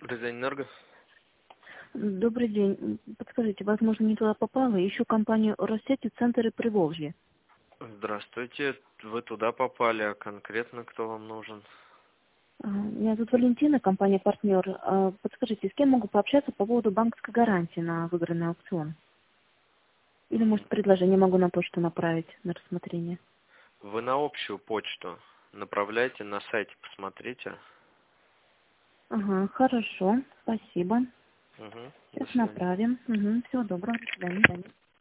Энерго. Добрый день. Подскажите, возможно, не туда попала? Ищу компанию Россети Центр и Приволжье. Здравствуйте. Вы туда попали, а конкретно кто вам нужен? Меня зовут Валентина, компания «Партнер». Подскажите, с кем могу пообщаться по поводу банковской гарантии на выбранный аукцион? Или, может, предложение могу на почту направить на рассмотрение? Вы на общую почту направляйте, на сайте посмотрите. Ага, хорошо, спасибо. Угу. До Сейчас свидания. направим. Угу, всего доброго, до свидания.